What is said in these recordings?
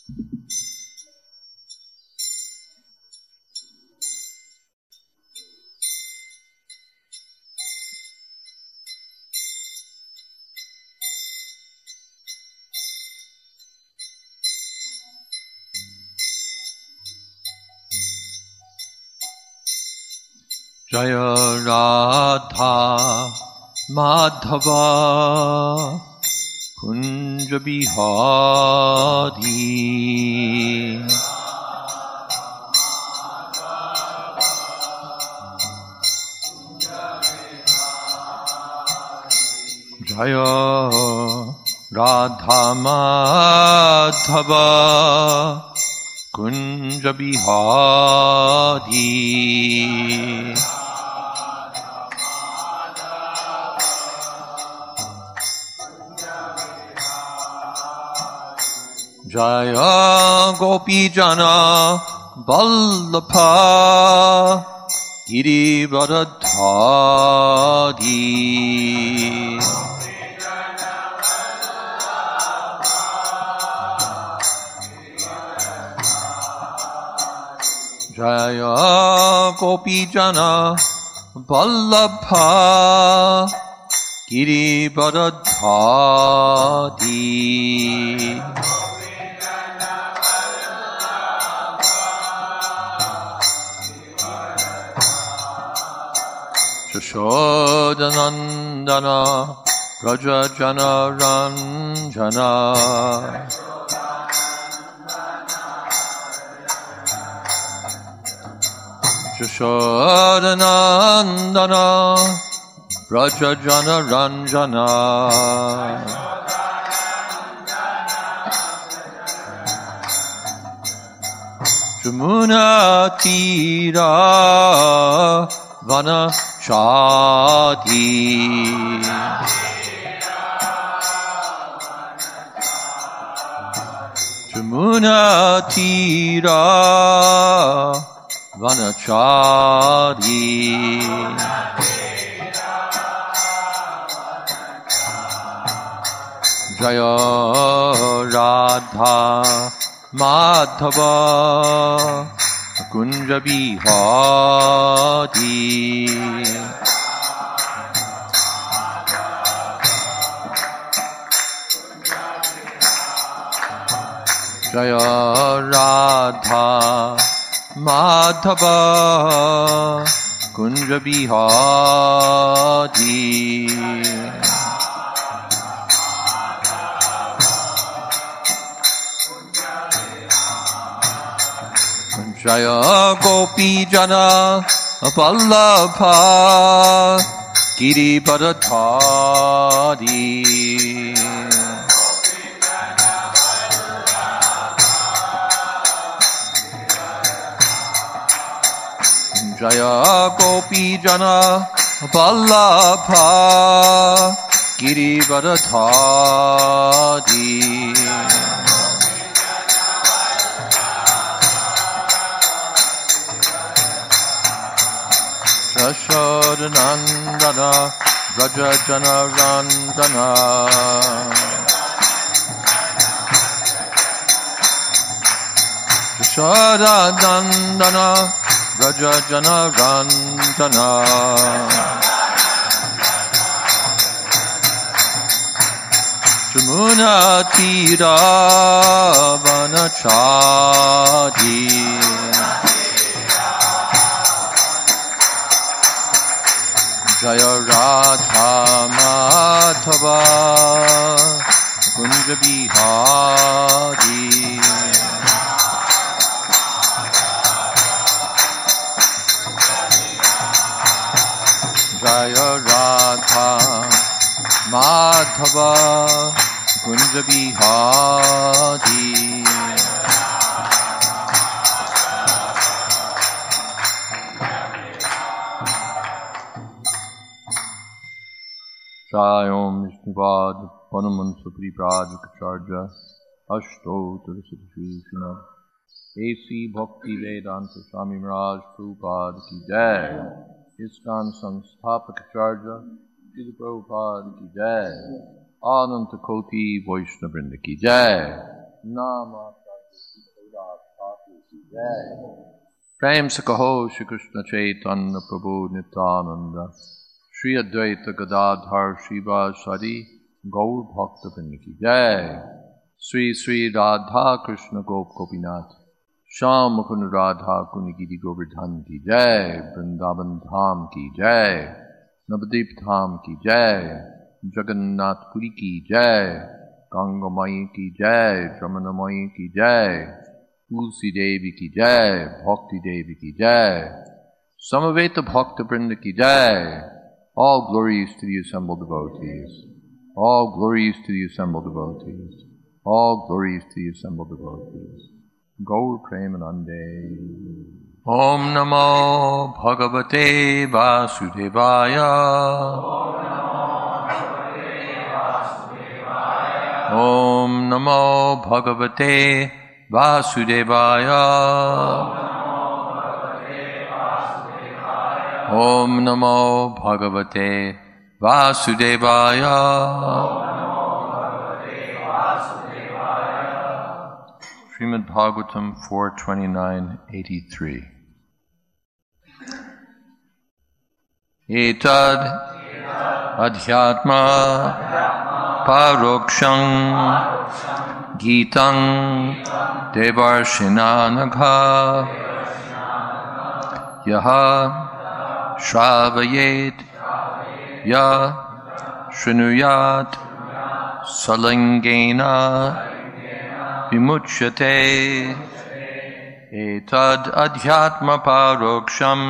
Jaya Radha Madhava Kunja Bihari Jaya Radha Madhava Kunja Bihari Jaya Gopijana Vallabha Girivardhari Jaya Gopijana Vallabha Girivardhari Yashodanandana Rajajana Ranjana Yashodanandana Rajajana Ranjana Jamuna Tira Vana Chadi Jamuna Tira Vanachari Jaya Radha Madhava Kunja Bihari Jaya Radha Madhava Kunja Bihari Jaya Gopijana Vallabha Girivardhari Jaya Gopijana Vallabha Girivardhari Yashodanandana Rajajana Ranjana Yashodanandana Rajajana Ranjana Jamuna Tira Vanachari Jaya Radha Madhava Kunja Bihari Jaya Radha Madhava Kunja Bihari Jayom Vishnuvad Panuman Supri Prajakacharya Ashto Turasudhishina A.C. Bhakti Vedanta Swami Maharaj Prabhupada Ki Jai ISKCON Samsthapakacharya Srila Prabhupada Ki Jai Ananta Koti Vaishnavrinda Ki Jai Nama Prem se kaho Shri Krishna Chaitanya Prabhu Nityananda Shri Advaita Gadadhar Shiva Sadi Gaur Bhakta Vrinda ki Jai. Sri Sri Radha Krishna Gop Gopinath Sham Mukund Radha Kunigiri Govardhan ki Jai. Vrindavan Dham ki Jai. Navadip Dham ki Jai. Jagannath Puri ki Jai. Ganga Mai ki Jai. Jamuna Mai ki Jai. Tulsi Devi ki Jai. Bhakti Devi ki Jai. Samaveta Bhakta Vrinda ki Jai. All glories to the assembled devotees. All glories to the assembled devotees. All glories to the assembled devotees. Gaur Premanande. Om Namo Bhagavate Vasudevaya. Om Namo Bhagavate Vasudevaya. Om Namo Bhagavate Vasudevaya. Srimad Bhagavatam 4:29-83. Etad adhyatma paroksham gitang devarshinanagha yaha shravayet ya shrunuyat salingena vimuchyate. Etad adhyatma paroksham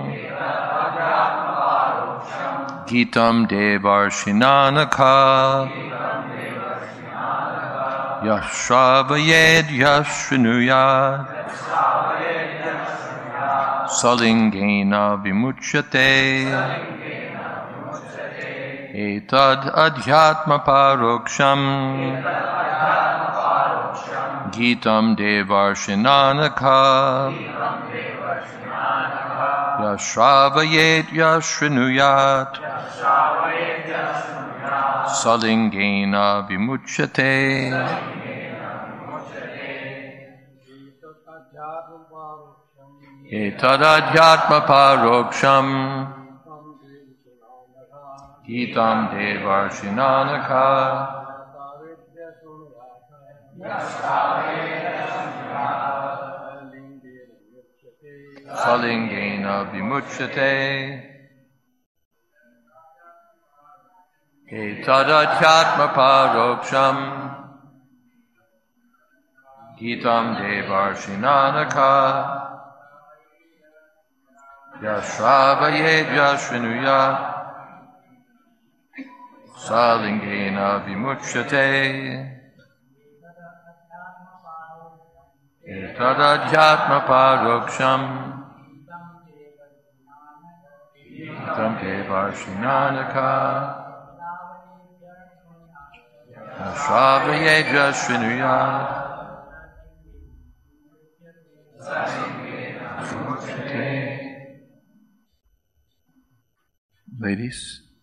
gitam devarshinanakha yashravayed yashrinuyat salingena vimuchyate. Etad adhyatma paroksham gitam devarshinanakha yashravayet yashrinuyat salingena vimuchyate. Etad adhyatma paroksham gitam devarshinanakha salingena vimuchyate. Etad adhyatma paroksham gitam devarshinanakha yashravayet yashrinuyat salingena vimuchyate. Etad adhyatma paroksham gitam devarshinanakha yashravayet yashrinuyat vimuchyate. Ladies.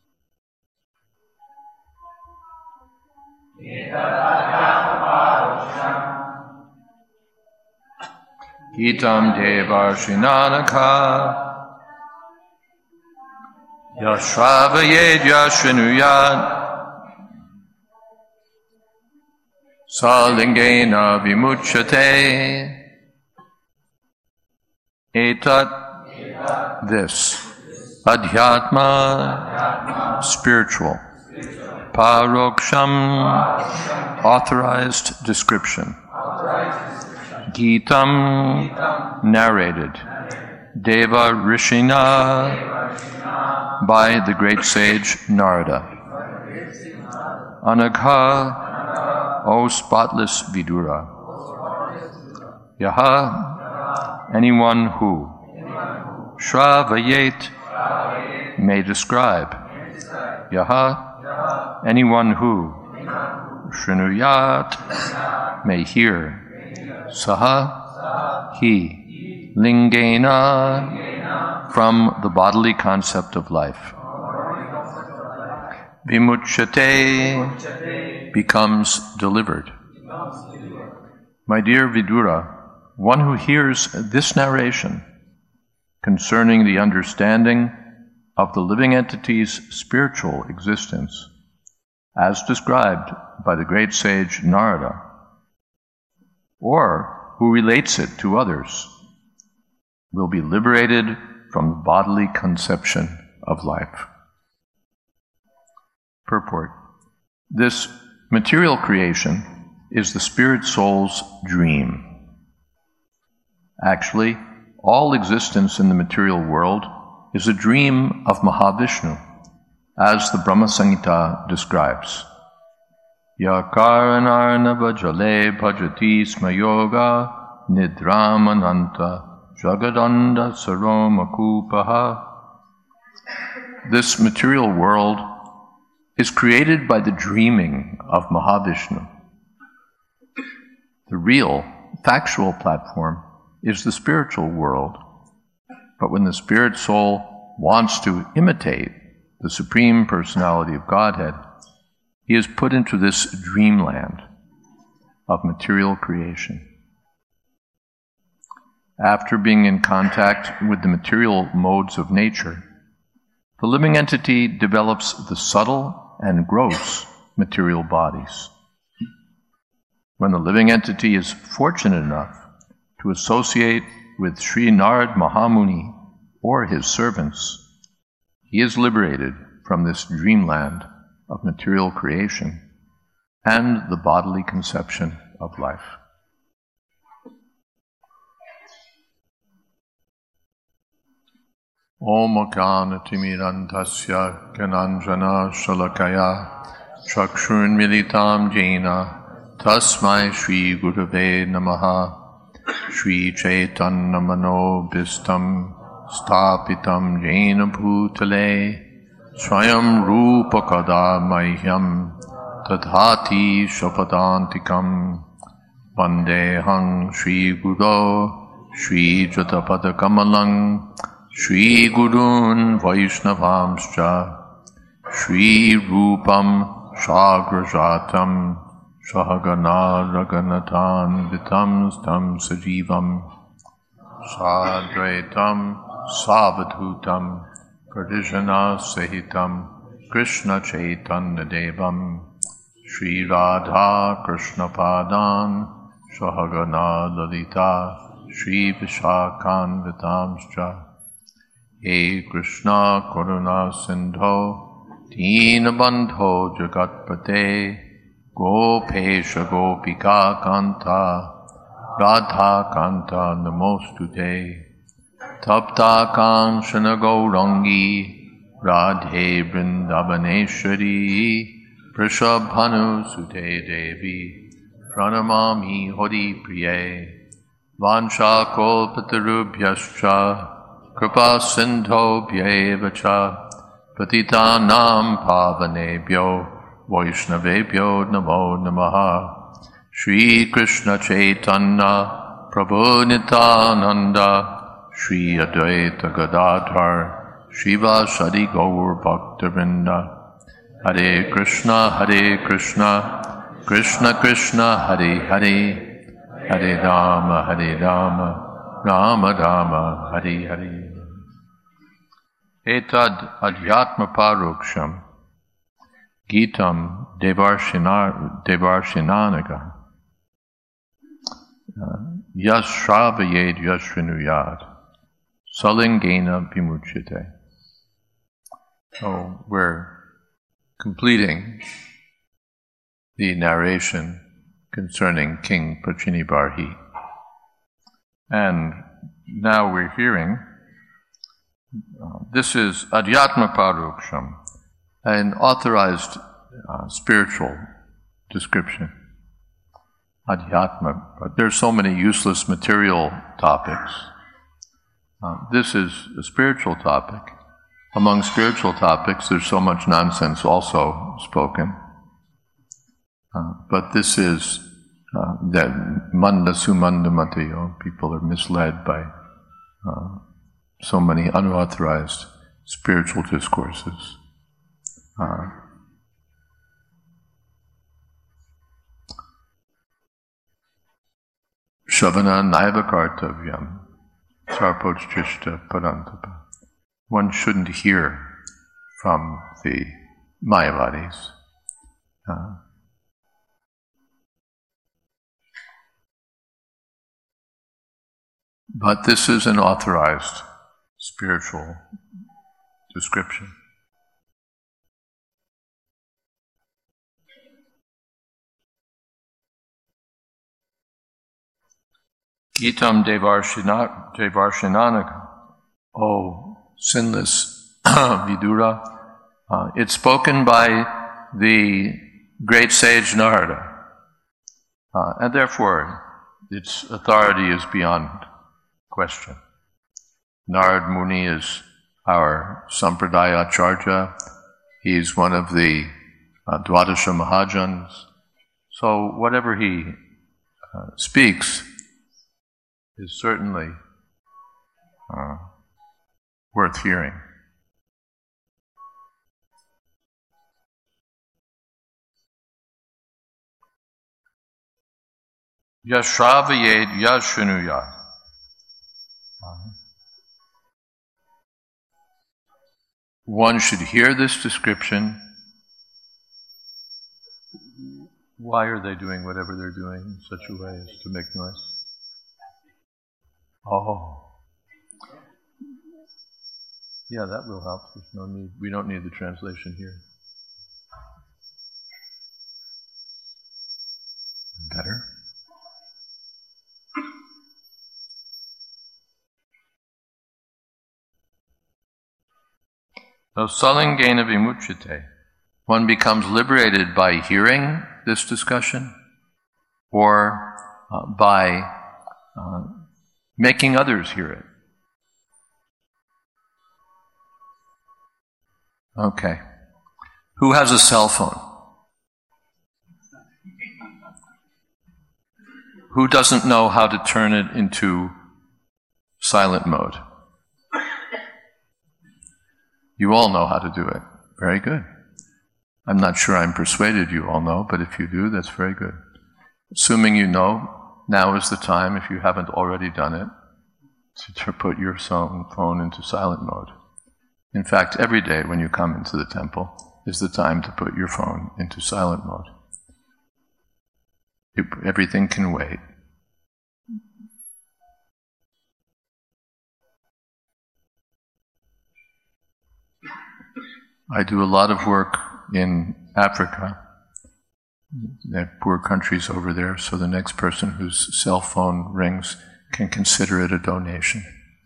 Gitam devarshinanakha yashravayed yashrinuyat salingena vimuchyate. Etat, this, adhyatma, spiritual, paroksham, authorized description, Gitam, narrated, Deva Rishina, by the great sage Narada. Anagha, O spotless Vidura. Yaha, anyone who. Shravayet, may describe. Yaha, anyone who. Shrinuyat, may hear. Saha, he, lingena, from the bodily concept of life. Vimuchyate, becomes delivered. My dear Vidura, one who hears this narration concerning the understanding of the living entity's spiritual existence, as described by the great sage Narada, or who relates it to others, will be liberated from the bodily conception of life. Purport. This material creation is the spirit soul's dream. Actually, all existence in the material world is a dream of Mahavishnu, as the Brahma Samhita describes. Yakaranarnava jale bhajati smayoga nidramananta jagadanda saromakupaha. This material world is created by the dreaming of Mahavishnu. The real, factual platform is the spiritual world. But when the spirit soul wants to imitate the Supreme Personality of Godhead, he is put into this dreamland of material creation. After being in contact with the material modes of nature, the living entity develops the subtle and gross material bodies. When the living entity is fortunate enough to associate with Sri Narad Mahamuni or his servants, he is liberated from this dreamland of material creation and the bodily conception of life. Om Gyanatimirantasya Gyananjana Shalakaya Chakshurun Militam Jena Tasmai Shri Gurave Namaha. Shri Chaitanya Mano Bhistam Stapitam Jena Bhutale Swayam Rupa Kada Mahyam Tadhati Shapadantikam Vandehang Shri Guru Shri Jatapada Kamalang Shri Gurun Vaishnavamscha Shri Rupam Shagrajatam Sahagana Raganatan Vitam Stam Sajivam Sadvaitam Savadhutam Pradijana Sahitam Krishna Chaitanya Devam Shri Radha Krishna Padan Sahagana Lalita Shri Vishakan Vitamscha. He Krishna Karuna Sindho Deenabandho Jagatpate Gopesha Gopika Kanta Radha Kanta Namostute Tapta Kanchana Gaurangi Radhe Vrindavaneshwari Prishabhanu Sute Devi Pranamami Hori Priye Vansha Kolpatarubhyascha Kripa Sindho Bhyevacha Patitanam Pavanebhyo Vaishnavebhyo Namo Namaha. Shri Krishna Chaitanya Prabhu Nityananda Shri Advaita Gadadhar Shivasadi Gaur Bhaktivinoda. Hare Krishna Krishna Krishna Hare Hare Hare Rama Rama Rama Hare Hare. Etad Adhyatma Paroksham Gitam Devarshinanaga Yasravayed Yashrinuyad Salingena Vimuchyate. So we're completing the narration concerning King Prachinibarhi. And now we're hearing, this is Adhyatma Paroksham, an authorized spiritual description. Adhyatma, but there's so many useless material topics. This is a spiritual topic. Among spiritual topics, there's so much nonsense also spoken. But this is that manda sumanda matayo. People are misled by so many unauthorized spiritual discourses. Shravana naiva kartavyam sarpochishta parantapa. One shouldn't hear from the Mayavadis. But this is an authorized spiritual description. Gitam Devarshinanaka, O sinless Vidura, it's spoken by the great sage Narada, and therefore its authority is beyond question. Narad Muni is our Sampradaya Acharya. He's one of the Dwadasha Mahajans. So whatever he speaks is certainly worth hearing. Yashravayed yashrunuyat. One should hear this description. Why are they doing whatever they're doing in such a way as to make noise? Oh. Yeah, that will help. There's no need. We don't need the translation here. Better. So salingena vimuchyate. One becomes liberated by hearing this discussion or by making others hear it. Okay. Who has a cell phone? Who doesn't know how to turn it into silent mode? You all know how to do it. Very good. I'm not sure I'm persuaded you all know, but if you do, that's very good. Assuming you know, now is the time, if you haven't already done it, to put your phone into silent mode. In fact, every day when you come into the temple is the time to put your phone into silent mode. Everything can wait. I do a lot of work in Africa. They have poor countries over there, so the next person whose cell phone rings can consider it a donation.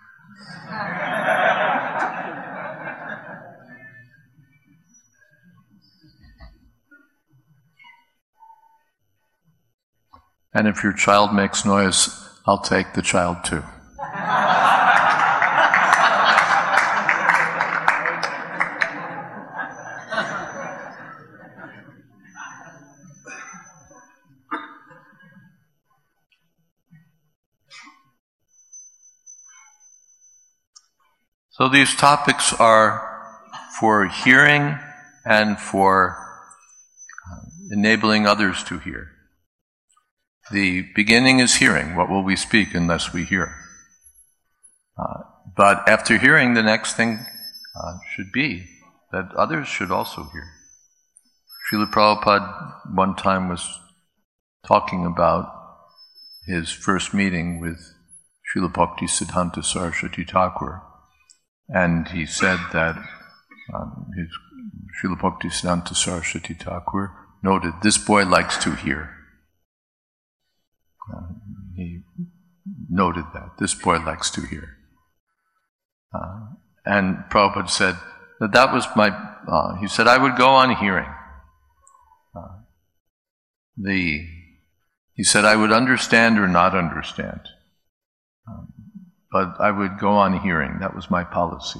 And if your child makes noise, I'll take the child too. So these topics are for hearing and for enabling others to hear. The beginning is hearing. What will we speak unless we hear? But after hearing, the next thing should be that others should also hear. Srila Prabhupada one time was talking about his first meeting with Srila Bhakti Siddhanta Saraswati Thakur. And he said that Srila Bhakti Siddhanta Saraswati Thakur noted, this boy likes to hear. He noted that, this boy likes to hear. And Prabhupada said that was he said, I would go on hearing. He said, I would understand or not understand. But I would go on hearing. That was my policy.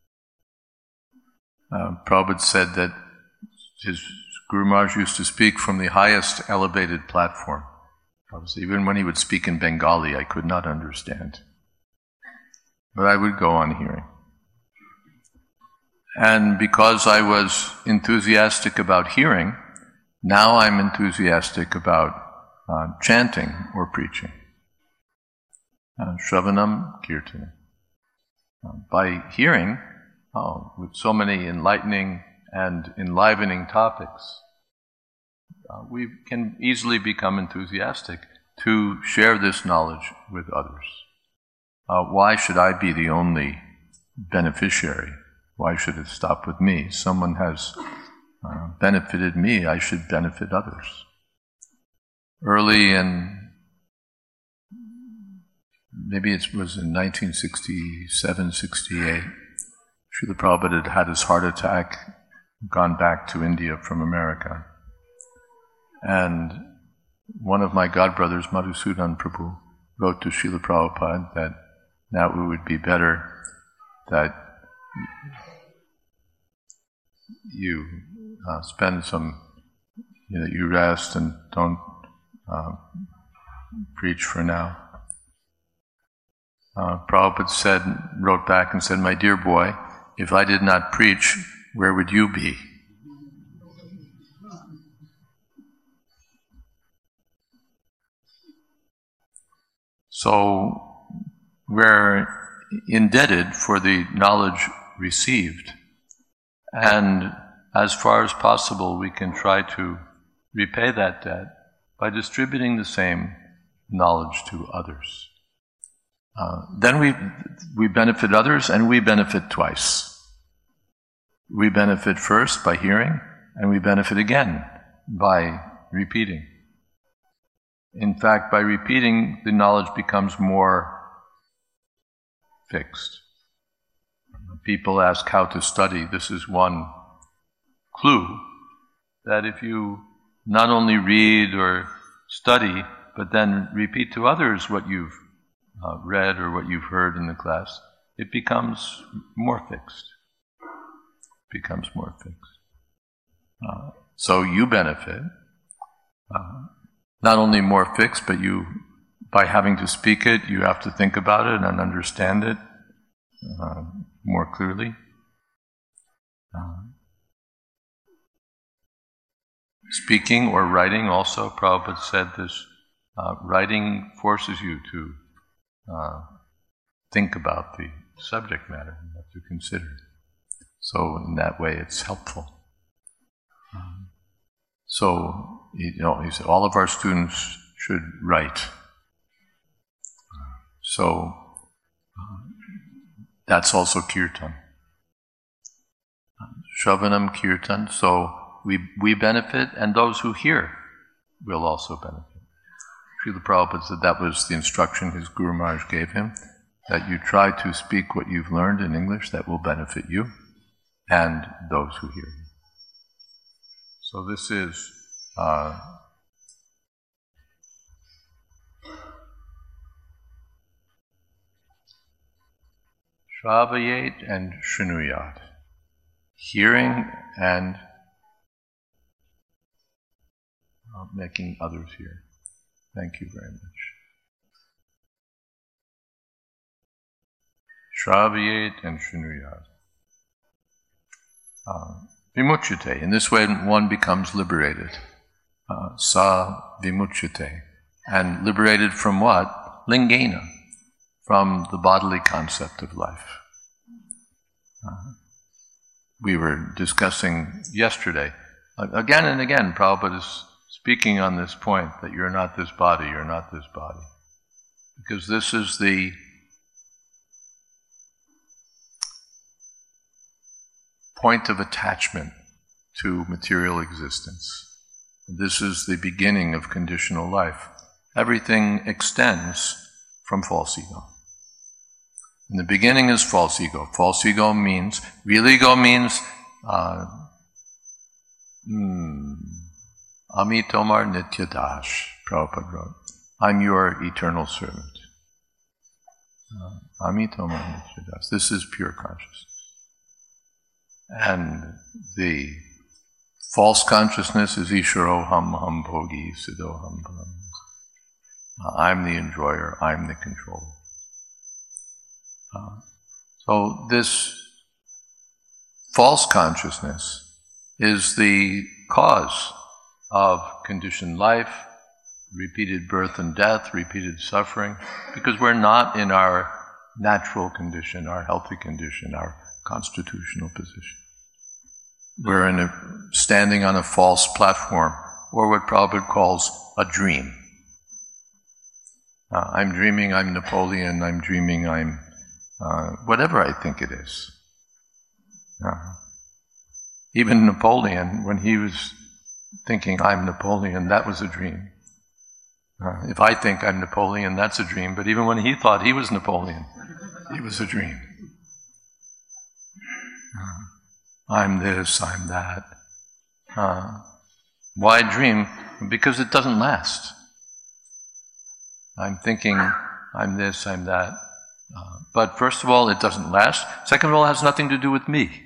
Prabhupada said that his Guru Maharaj used to speak from the highest elevated platform. Even when he would speak in Bengali, I could not understand. But I would go on hearing. And because I was enthusiastic about hearing, now I'm enthusiastic about chanting or preaching. Shravanam Kirtanam. By hearing, with so many enlightening and enlivening topics, we can easily become enthusiastic to share this knowledge with others. Why should I be the only beneficiary? Why should it stop with me? Someone has benefited me, I should benefit others. Early in, maybe it was in 1967, 68, Srila Prabhupada had his heart attack, gone back to India from America. And one of my godbrothers, Madhusudan Prabhu, wrote to Srila Prabhupada that now it would be better that you spend some, you rest and don't preach for now. Prabhupada wrote back and said, "My dear boy, if I did not preach, where would you be?" So we're indebted for the knowledge received, and as far as possible we can try to repay that debt by distributing the same knowledge to others. Then we benefit others, and we benefit twice. We benefit first by hearing, and we benefit again by repeating. In fact, by repeating, the knowledge becomes more fixed. People ask how to study. This is one clue that if you not only read or study, but then repeat to others what you've read or what you've heard in the class, it becomes more fixed. So you benefit, not only more fixed, but you, by having to speak it, you have to think about it and understand it more clearly. Speaking or writing also, Prabhupada said this, writing forces you to think about the subject matter, you have to consider it. So in that way it's helpful. So, he said all of our students should write. So that's also kirtan. Shravanam kirtan, so we benefit, and those who hear will also benefit. Srila Prabhupada said that was the instruction his Guru Maharaj gave him, that you try to speak what you've learned in English that will benefit you and those who hear you. So this is Shravayet and Shrunuyat, hearing and making others hear. Thank you very much. Shravayet and Shrunuyat. Vimuchyate. In this way one becomes liberated. Sa vimuchyate. And liberated from what? Lingena. From the bodily concept of life. We were discussing yesterday, again and again, Prabhupada is speaking on this point, that you're not this body, you're not this body. Because this is the point of attachment to material existence. This is the beginning of conditional life. Everything extends from false ego. In the beginning is false ego. False ego means, real ego means, Ami Tomar Nityadash, Prabhupada wrote. I'm your eternal servant. Ami Tomar Nityadash. This is pure consciousness. And the false consciousness is Isharoham Ham Bhogi Siddhoham Bharam. I'm the enjoyer, I'm the controller. So this false consciousness is the cause of conditioned life repeated birth and death, repeated suffering, because we're not in our natural condition, our healthy condition, our constitutional position. We're standing on a false platform, or what Prabhupada calls a dream. I'm dreaming I'm Napoleon, I'm dreaming I'm whatever I think it is. Even Napoleon, when he was thinking I'm Napoleon, that was a dream. If I think I'm Napoleon, that's a dream, but even when he thought he was Napoleon, it was a dream. I'm this, I'm that. Why dream? Because it doesn't last. I'm thinking I'm this, I'm that. But first of all, it doesn't last. Second of all, it has nothing to do with me.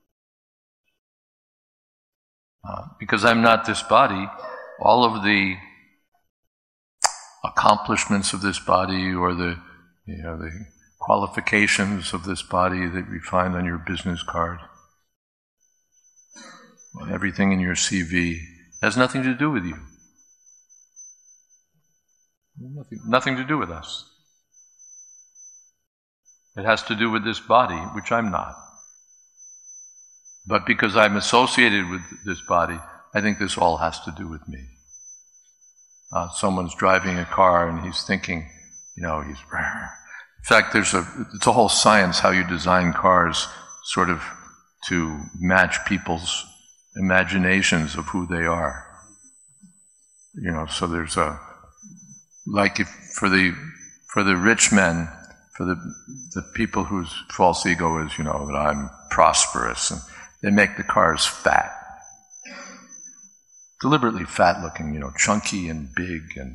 Because I'm not this body, all of the accomplishments of this body or the qualifications of this body that we find on your business card, and everything in your CV has nothing to do with you. Nothing to do with us. It has to do with this body, which I'm not. But because I'm associated with this body, I think this all has to do with me. Someone's driving a car and he's thinking, he's... In fact, it's a whole science how you design cars sort of to match people's imaginations of who they are. So there's like if for the rich men, for the people whose false ego is, that I'm prosperous, and they make the cars fat. Deliberately fat looking, chunky and big and...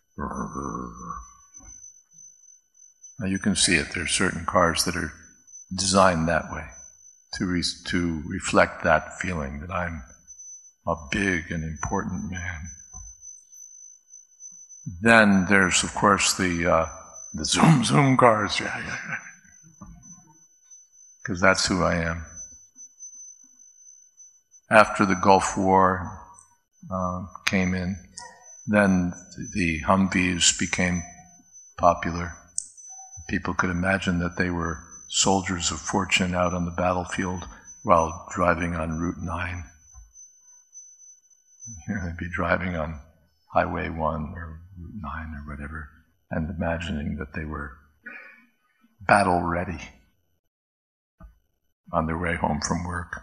Now you can see it. There are certain cars that are designed that way to reflect that feeling that I'm a big and important man. Then there's, of course, the zoom cars, because that's who I am. After the Gulf War came in, then the Humvees became popular. People could imagine that they were soldiers of fortune out on the battlefield while driving on Route 9. They'd be driving on Highway 1 or Route 9 or whatever, and imagining that they were battle ready on their way home from work.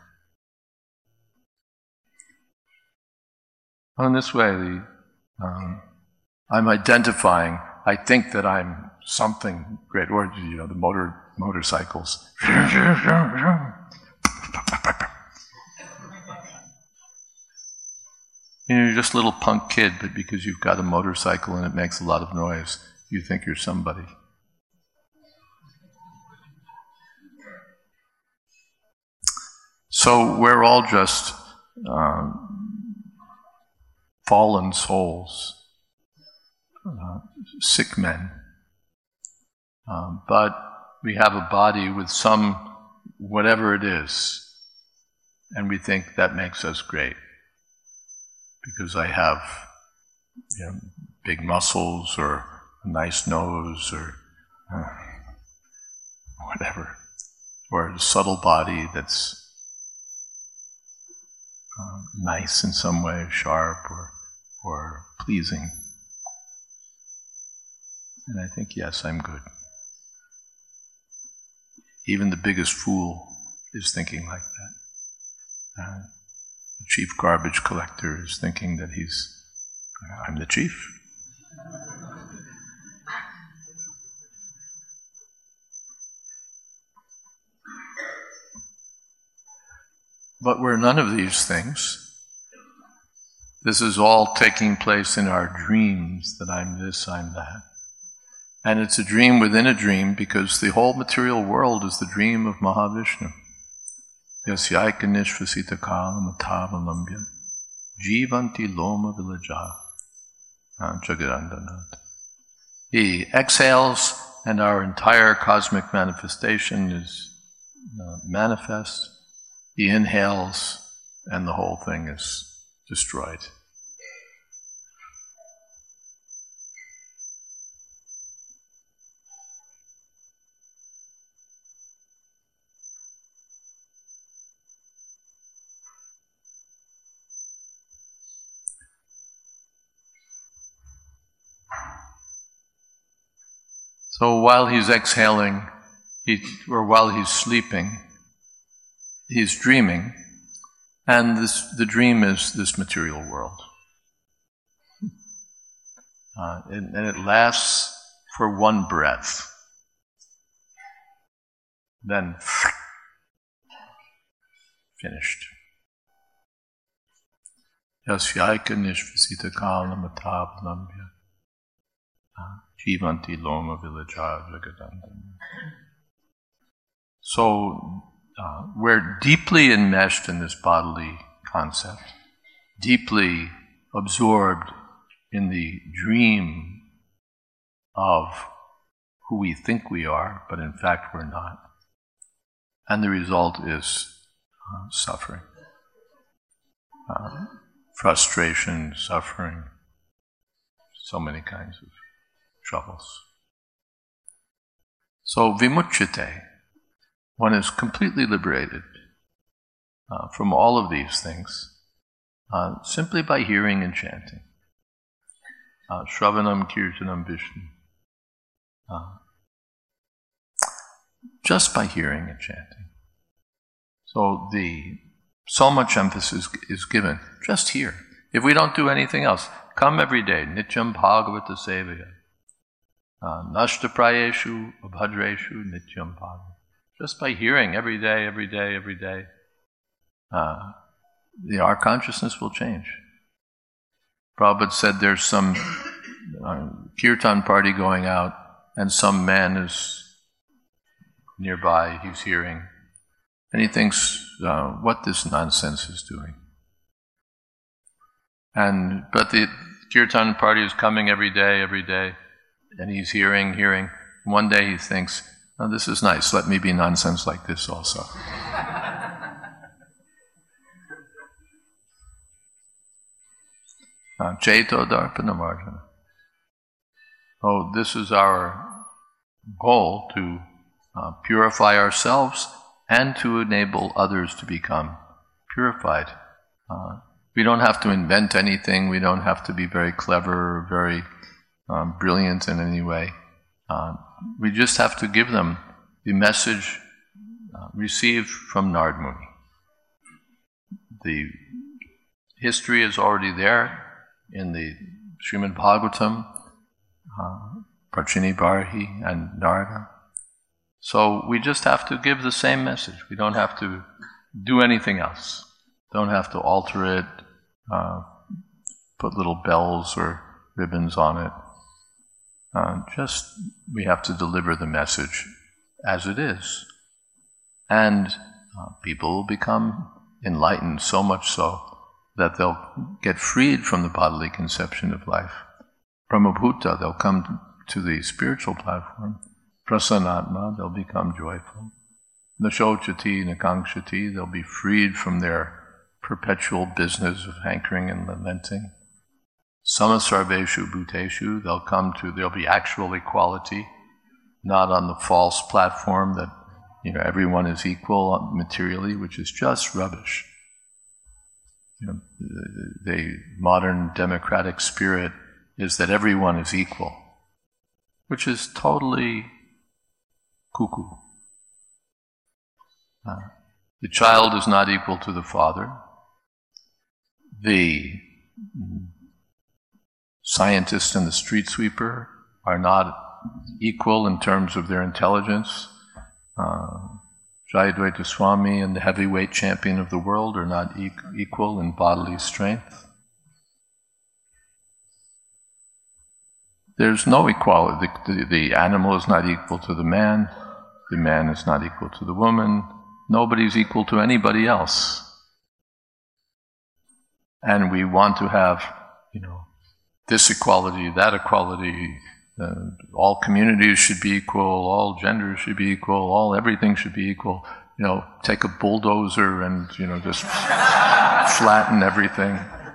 In this way, I'm identifying. I think that I'm something great, or the motorcycles. You're just a little punk kid, but because you've got a motorcycle and it makes a lot of noise, you think you're somebody. So we're all just fallen souls, sick men. But we have a body with some, whatever it is, and we think that makes us great. Because I have big muscles or a nice nose or whatever, or a subtle body that's nice in some way, sharp or pleasing. And I think, yes, I'm good. Even the biggest fool is thinking like that. The chief garbage collector is thinking that I'm the chief. But we're none of these things. This is all taking place in our dreams, that I'm this, I'm that. And it's a dream within a dream, because the whole material world is the dream of Mahavishnu. Yasyaika nishvasita kala matavalamya jivanti loma vilaja jagadandanat. He exhales and our entire cosmic manifestation is manifest. He inhales and the whole thing is destroyed. So while he's exhaling, or while he's sleeping, he's dreaming, and the dream is this material world. And it lasts for one breath. Then, finished. Yasyaika nishvasita kalamatapalamya jivanti loma villajar jagadandam. So, we're deeply enmeshed in this bodily concept, deeply absorbed in the dream of who we think we are, but in fact we're not. And the result is suffering. Frustration, suffering, so many kinds of troubles. So vimuchyate, one is completely liberated from all of these things simply by hearing and chanting. Shravanam Kirtanam Vishnu. Just by hearing and chanting. So much emphasis is given. Just here. If we don't do anything else, come every day. Nityam Bhagavata Sevaya. Nashtaprayeshu Abhadreshu Nityam Bhagavata. Just by hearing every day, our consciousness will change. Prabhupada said there's some kirtan party going out, and some man is nearby, he's hearing, and he thinks what this nonsense is doing. But the kirtan party is coming every day, and he's hearing. One day he thinks, oh, this is nice, let me be nonsense like this also. Chaito Darpana Marjana. Oh, this is our goal, to purify ourselves and to enable others to become purified. We don't have to invent anything, we don't have to be very clever or very brilliant in any way. We just have to give them the message received from Narad Muni. The history is already there in the Srimad Bhagavatam, Prachini Bharhi and Narada. So we just have to give the same message. We don't have to do anything else. Don't have to alter it, put little bells or ribbons on it. We have to deliver the message as it is. And people will become enlightened, so much so that they'll get freed from the bodily conception of life. Brahmabhuta, they'll come to the spiritual platform. Prasanatma, they'll become joyful. Nashochati, Nakangshati, they'll be freed from their perpetual business of hankering and lamenting. Samasarveshu bhuteshu, there'll be actual equality, not on the false platform that everyone is equal materially, which is just rubbish. The modern democratic spirit is that everyone is equal, which is totally cuckoo. The child is not equal to the father. The scientist and the street sweeper are not equal in terms of their intelligence. Jayadvaita Swami and the heavyweight champion of the world are not equal in bodily strength. There's no equality. The animal is not equal to the man is not equal to the woman, nobody's equal to anybody else. And we want to have, this equality, that equality, all communities should be equal, all genders should be equal, everything should be equal. Take a bulldozer and, just flatten everything.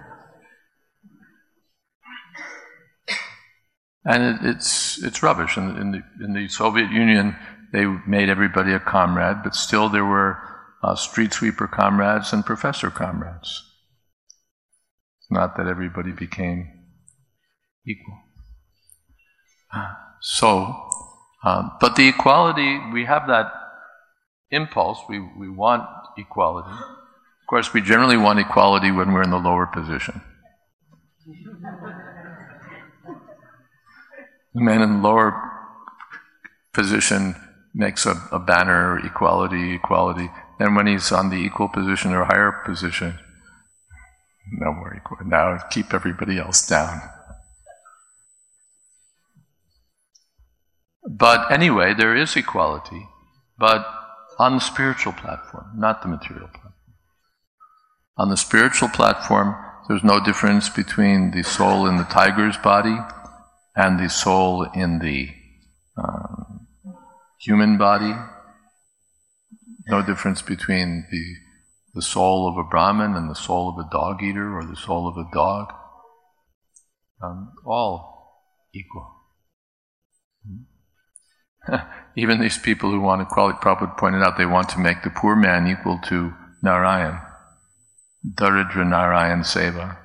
And it's rubbish. In the Soviet Union, they made everybody a comrade, but still there were street sweeper comrades and professor comrades. It's not that everybody became equal. So, But the equality, we have that impulse, we want equality. Of course, we generally want equality when we're in the lower position. The man in the lower position makes a banner, equality, equality. And when he's on the equal position or higher position, no more equal. Now keep everybody else down. But anyway, there is equality, but on the spiritual platform, not the material platform. On the spiritual platform, there's no difference between the soul in the tiger's body and the soul in the human body. No difference between the soul of a Brahmin and the soul of a dog eater or the soul of a dog. All equal. Even these people who want equality, Prabhupada pointed out, they want to make the poor man equal to Narayan. Daridra Narayan Seva.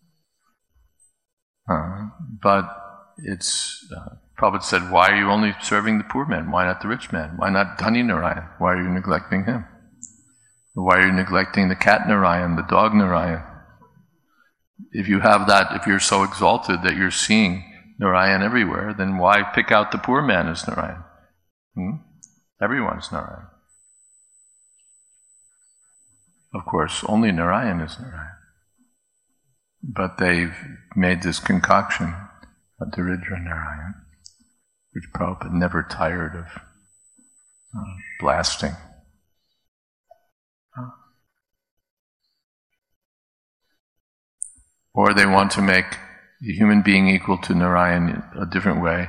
But it's, Prabhupada said, why are you only serving the poor man? Why not the rich man? Why not Dhani Narayan? Why are you neglecting him? Why are you neglecting the cat Narayan, the dog Narayan? If you have that, if you're so exalted that you're seeing Narayan everywhere, then why pick out the poor man as Narayan? Everyone's Narayan. Of course, only Narayan is Narayan. But they've made this concoction of Daridra Narayan, which Prabhupada never tired of blasting. Or they want to make the human being equal to Narayan a different way.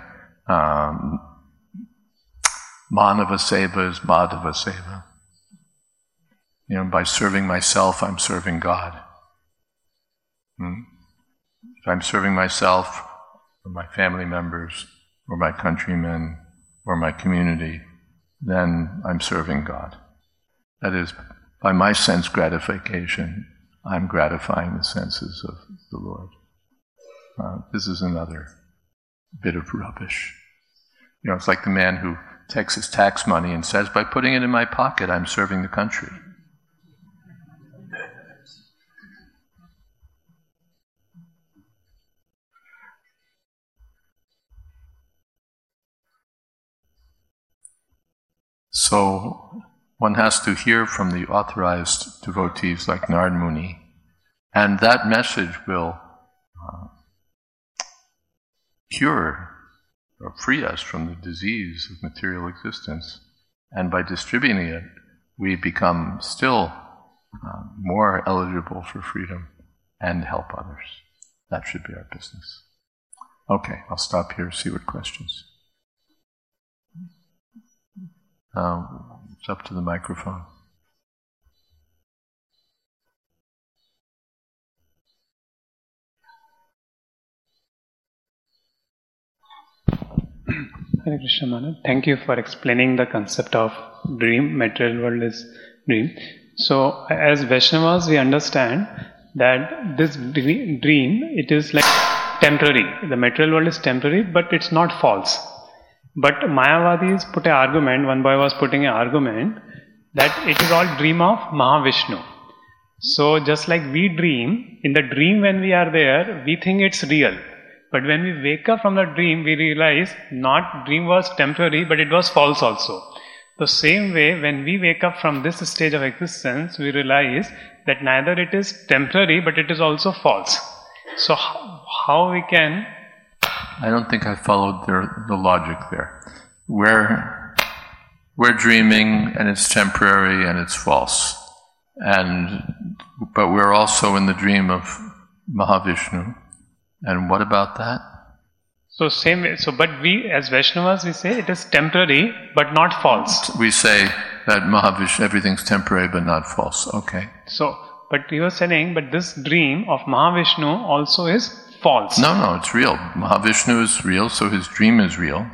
Manava Seva is Madhava Seva. By serving myself, I'm serving God. If I'm serving myself, or my family members, or my countrymen, or my community, then I'm serving God. That is, by my sense gratification, I'm gratifying the senses of the Lord. This is another bit of rubbish. It's like the man who takes his tax money and says, by putting it in my pocket, I'm serving the country. So, one has to hear from the authorized devotees like Narad Muni, and that message will cure or free us from the disease of material existence. And by distributing it, we become still more eligible for freedom and help others. That should be our business. Okay, I'll stop here, see what questions. It's up to the microphone. Hare Krishna Maharaj. Thank you for explaining the concept of dream. Material world is dream. So, as Vaishnavas, we understand that this dream, it is like temporary. The material world is temporary, but it's not false. But Mayavadis put an argument, one boy was putting an argument, that it is all dream of Mahavishnu. So just like we dream, in the dream when we are there, we think it's real. But when we wake up from the dream, we realize not dream was temporary, but it was false also. The same way, when we wake up from this stage of existence, we realize that neither it is temporary, but it is also false. So how we can... I don't think I followed the logic there. We're dreaming and it's temporary and it's false. But we're also in the dream of Mahavishnu. And what about that? So same way, but we as Vaishnavas, we say it is temporary but not false. We say that Mahavishnu, everything's temporary but not false. Okay. So, but you are saying, but this dream of Mahavishnu also is false. No, it's real. Mahavishnu is real, so his dream is real.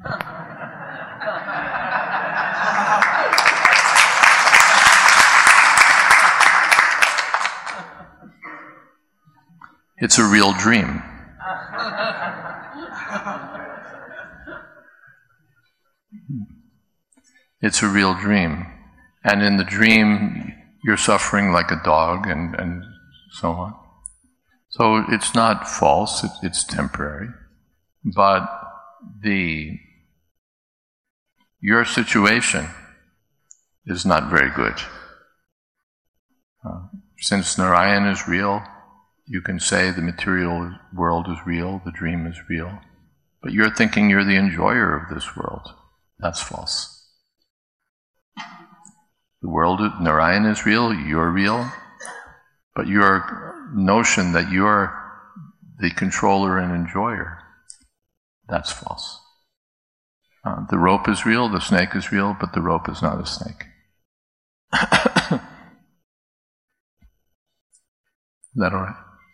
It's a real dream. It's a real dream. And in the dream, you're suffering like a dog and so on. So it's not false, it's temporary. But your situation is not very good. Since Narayan is real, you can say the material world is real, the dream is real. But you're thinking you're the enjoyer of this world. That's false. The world, Narayan is real, you're real, but your notion that you're the controller and enjoyer, that's false. The rope is real, the snake is real, but the rope is not a snake. Is that all right?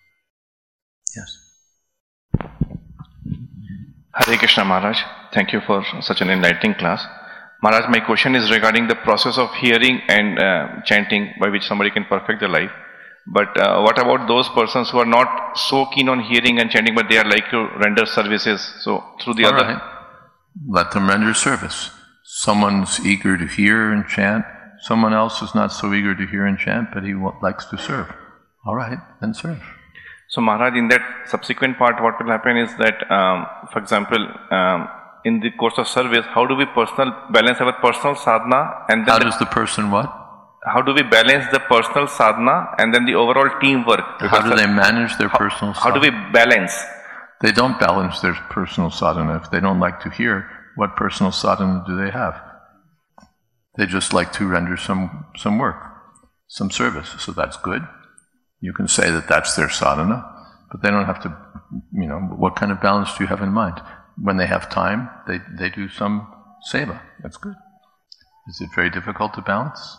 Yes. Hare Krishna Maharaj, thank you for such an enlightening class. Maharaj, my question is regarding the process of hearing and chanting by which somebody can perfect their life. But what about those persons who are not so keen on hearing and chanting, but they are like to render services? So through the other... Right. Let them render service. Someone's eager to hear and chant. Someone else is not so eager to hear and chant, but he likes to serve. All right, then serve. So Maharaj, in that subsequent part, what will happen is that, for example, in the course of service, how do we balance our personal sadhana and then... How does the person what? How do we balance the personal sadhana and then the overall teamwork? How do they manage their personal sadhana? How do we balance? They don't balance their personal sadhana. If they don't like to hear, what personal sadhana do they have? They just like to render some work, some service. So that's good. You can say that that's their sadhana, but they don't have to, what kind of balance do you have in mind? When they have time, they do some seva. That's good. Is it very difficult to balance?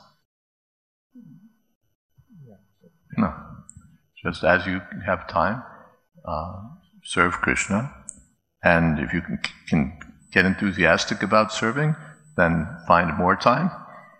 No. Just as you have time, serve Krishna, and if you can get enthusiastic about serving, then find more time.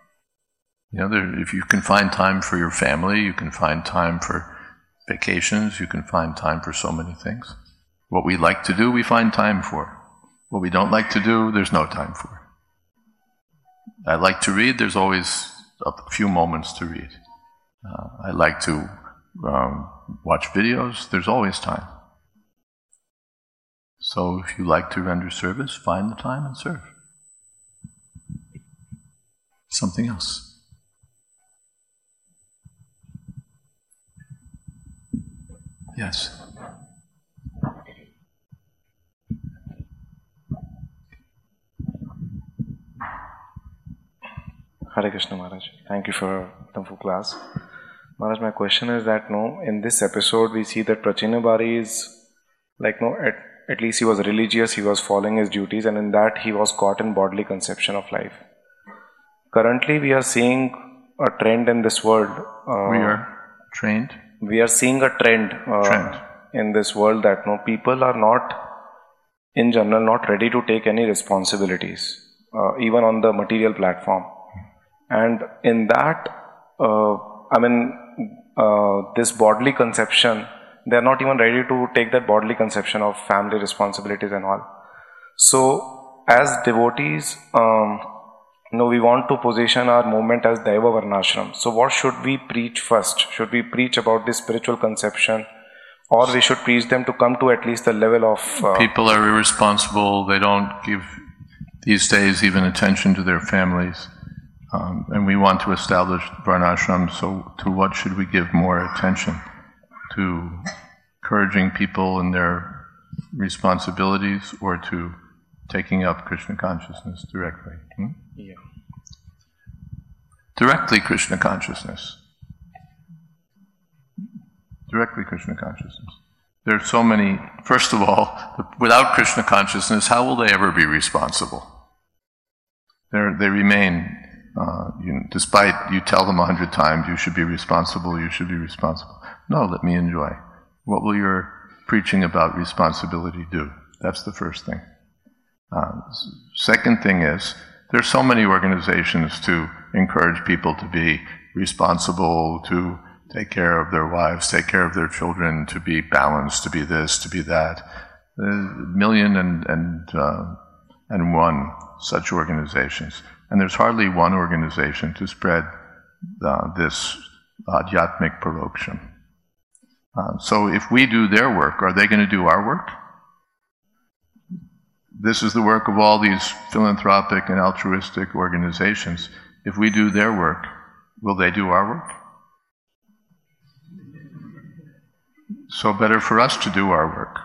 If you can find time for your family, you can find time for vacations, you can find time for so many things. What we like to do, we find time for. What we don't like to do, there's no time for. I like to read, there's always a few moments to read. I like to watch videos, there's always time. So if you like to render service, find the time and serve. Something else. Yes. Hare Krishna Maharaj. Thank you for a wonderful class. Maharaj, my question is that in this episode we see that Prachina Bari is at least he was religious, he was following his duties, and in that he was caught in bodily conception of life. Currently we are seeing a trend in this world. We are trained? We are seeing a trend in this world that people are not, in general, not ready to take any responsibilities, even on the material platform. And in that, this bodily conception, they are not even ready to take that bodily conception of family responsibilities and all. So, as devotees, we want to position our movement as Daiva Varnashram. So what should we preach first? Should we preach about this spiritual conception, or we should preach them to come to at least the level of... People are irresponsible, they don't give these days even attention to their families. And we want to establish Varnashram, so to what should we give more attention? To encouraging people in their responsibilities, or to taking up Krishna consciousness directly? Yeah. Directly Krishna consciousness. Directly Krishna consciousness. There are so many, first of all, without Krishna consciousness, how will they ever be responsible? They remain, despite you tell them 100 times, you should be responsible, you should be responsible. No, let me enjoy. What will your preaching about responsibility do? That's the first thing. Second thing is, there's so many organizations to encourage people to be responsible, to take care of their wives, take care of their children, to be balanced, to be this, to be that. 1 million and and one such organizations. And there's hardly one organization to spread this Adhyatmic Paroksham. So if we do their work, are they going to do our work? This is the work of all these philanthropic and altruistic organizations. If we do their work, will they do our work? So better for us to do our work.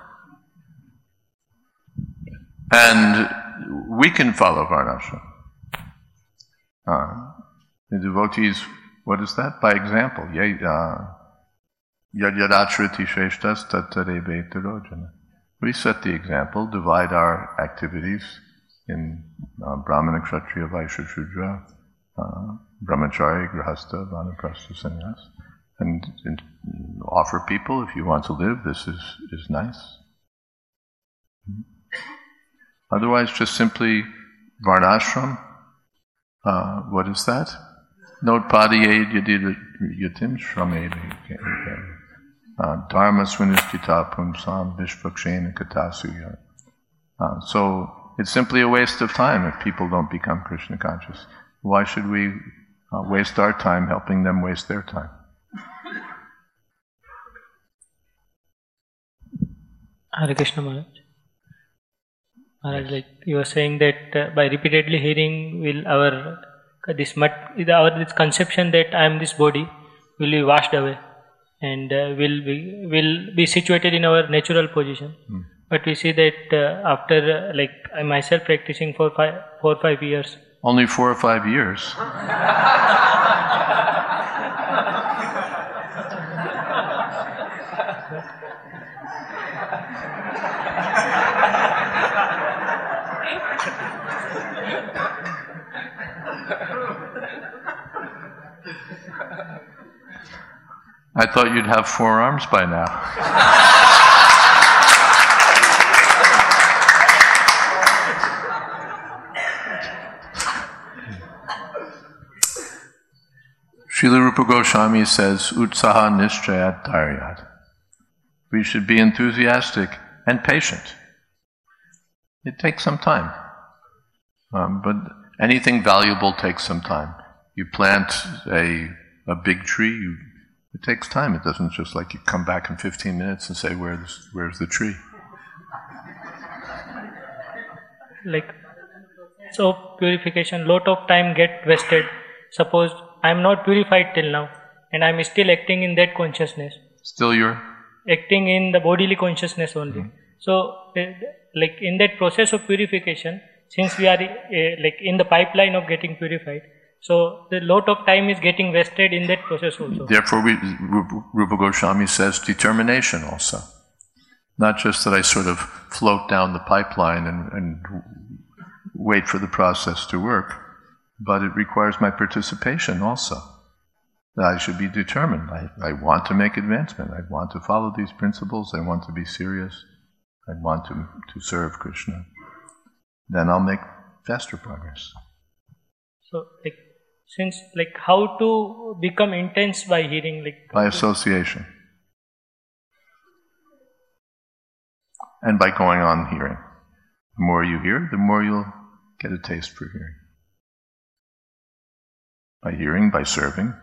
And we can follow Varnashram. The devotees, what is that? By example. Yadyadatriti shreshtas tattarebe tarojana. We set the example, divide our activities in Brahmana, Kshatriya, Vaishya, Shudra, Brahmachari, Grihastha, Vanaprastha, Sannyas, and offer people, if you want to live, this is nice. Otherwise, just simply Varnashram. What is that? Notpadiyed yatim shramede. Dharma svinistita pumsam vishvakshena katasuya. So it's simply a waste of time if people don't become Krishna conscious. Why should we waste our time helping them waste their time? Hare Krishna Maharaj. Maharaj, like you were saying that by repeatedly hearing, will this conception that I am this body will be washed away and will be situated in our natural position. But we see that after I myself practicing for 4 or 5 years. Only 4 or 5 years. I thought you'd have 4 arms by now. Srila Rupa Goswami says, Utsaha Nishchayat Dharyat. We should be enthusiastic and patient. It takes some time. But anything valuable takes some time. You plant a big tree, it takes time. It doesn't just like you come back in 15 minutes and say, where's the tree? So purification, lot of time get wasted. Suppose I am not purified till now and I am still acting in that consciousness. Still you're? Acting in the bodily consciousness only. Mm-hmm. So in that process of purification, since we are in the pipeline of getting purified, so the lot of time is getting wasted in that process also. Therefore, Rupa Goswami says determination also. Not just that I sort of float down the pipeline and wait for the process to work, but it requires my participation also. That I should be determined. I want to make advancement. I want to follow these principles. I want to be serious. I want to serve Krishna. Then I'll make faster progress. So, since how to become intense by hearing? By association. And by going on hearing. The more you hear, the more you'll get a taste for hearing. By hearing, by serving.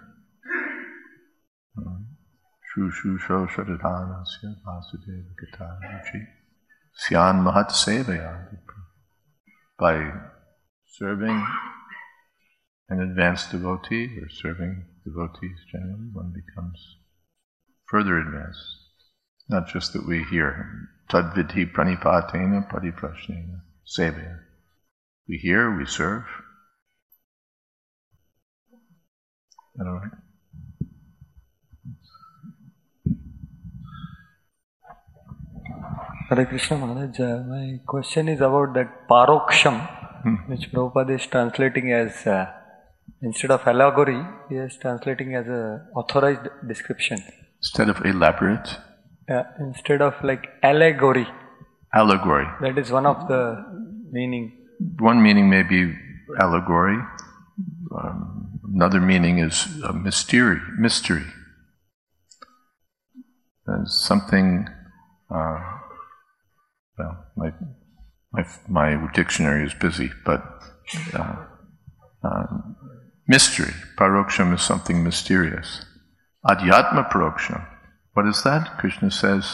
Shu shu sho shradhanasya vasudeva gata ruchi syan mahat sevaya. By serving an advanced devotee or serving devotees generally, one becomes further advanced. Not just that we hear tadvidhi pranipatena padiprashnena sevaya. We hear, we serve. Is that all right? Hare Krishna Maharaj, my question is about that Paroksham, which Prabhupada is translating as, instead of allegory, he is translating as a authorized description. Instead of elaborate? Instead of allegory. Allegory. That is one of the meaning. One meaning may be allegory. Another meaning is mystery. Something, My dictionary is busy, but mystery. Paroksham is something mysterious. Adhyatma paroksham. What is that? Krishna says,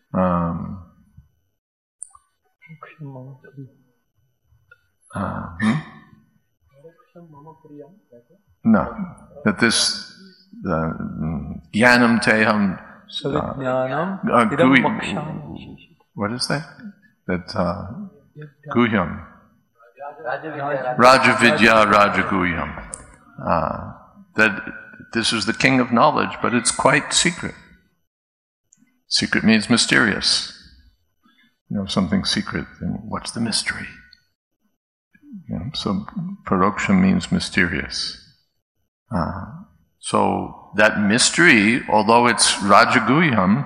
no, that this Jnanam Teham what is that? That Guhyam. Rajavidya Rajaguhyam. That this is the king of knowledge, but it's quite secret. Secret means mysterious. Something secret, then what's the mystery? So paroksham means mysterious. So that mystery, although it's Rajaguhyam,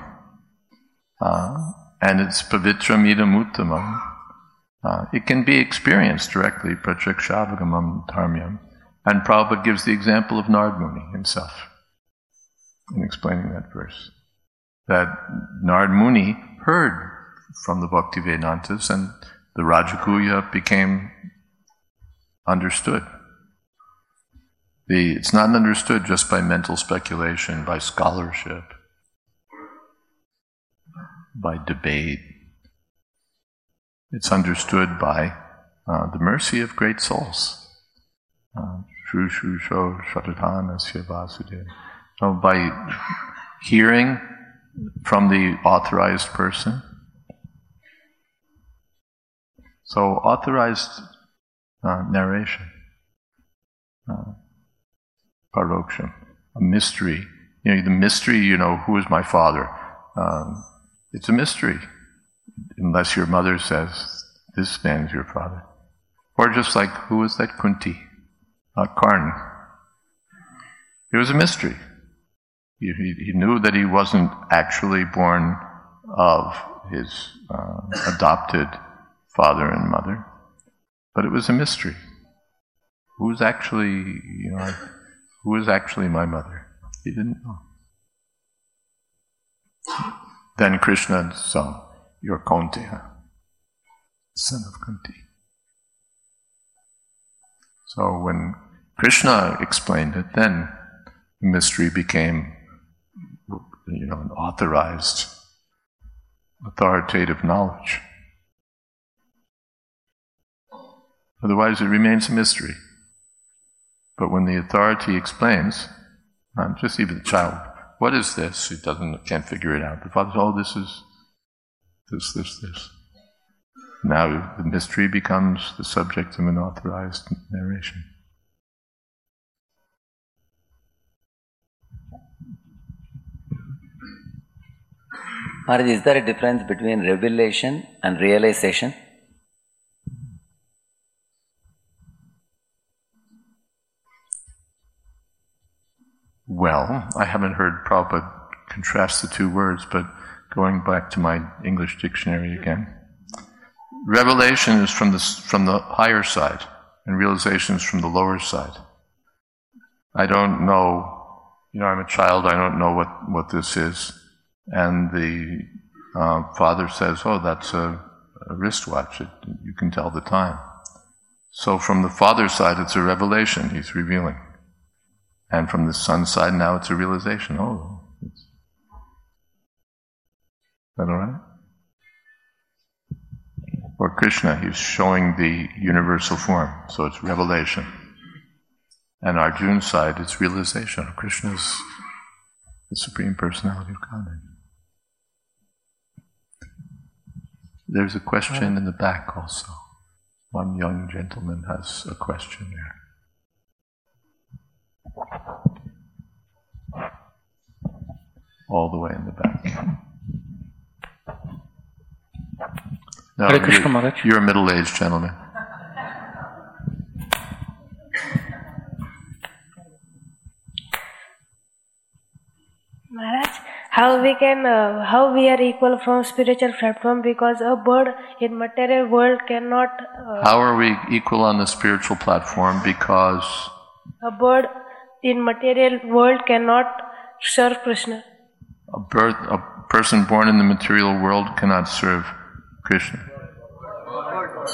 and it's Pavitram Idam Uttamam, it can be experienced directly, Prachakshavagaman Dharmyam. And Prabhupada gives the example of Narad Muni himself in explaining that verse. That Narad Muni heard from the Bhaktivedantas and the Rajaguhya became understood. It's not understood just by mental speculation, by scholarship, by debate. It's understood by the mercy of great souls. Shru Shru Sho Shatatanasya Vasudeva. By hearing from the authorized person. So authorized narration. Paroksham. A mystery. The mystery, who is my father? It's a mystery. Unless your mother says, this man is your father. Or just like, who is that Kunti? Karna. It was a mystery. He knew that he wasn't actually born of his adopted father and mother, but it was a mystery. Who is actually my mother? He didn't know. Then Krishna saw, you're Kaunteya, son of Kunti. So when Krishna explained it, then the mystery became, an authorized, authoritative knowledge. Otherwise, it remains a mystery. But when the authority explains, just even the child, what is this? He can't figure it out. The father says, this is this. Now the mystery becomes the subject of an authorized narration. Maharaj, is there a difference between revelation and realization? Well, I haven't heard Prabhupada contrast the two words, but going back to my English dictionary again. Revelation is from the higher side, and realization is from the lower side. I don't know, I'm a child, I don't know what this is. And the father says, that's a wristwatch, you can tell the time. So from the father's side, it's a revelation, he's revealing. And from the son's side, now it's a realization. Is that all right? Or Krishna, he's showing the universal form, so it's revelation. And Arjuna's side, it's realization. Krishna's the Supreme Personality of Godhead. There's a question in the back also. One young gentleman has a question there. All the way in the back. No, you're a middle-aged gentleman. Maharaj, how we are equal from spiritual platform, because a bird in material world cannot. How are we equal on the spiritual platform? Because a bird in material world cannot serve Krishna. A person born in the material world cannot serve Krishna.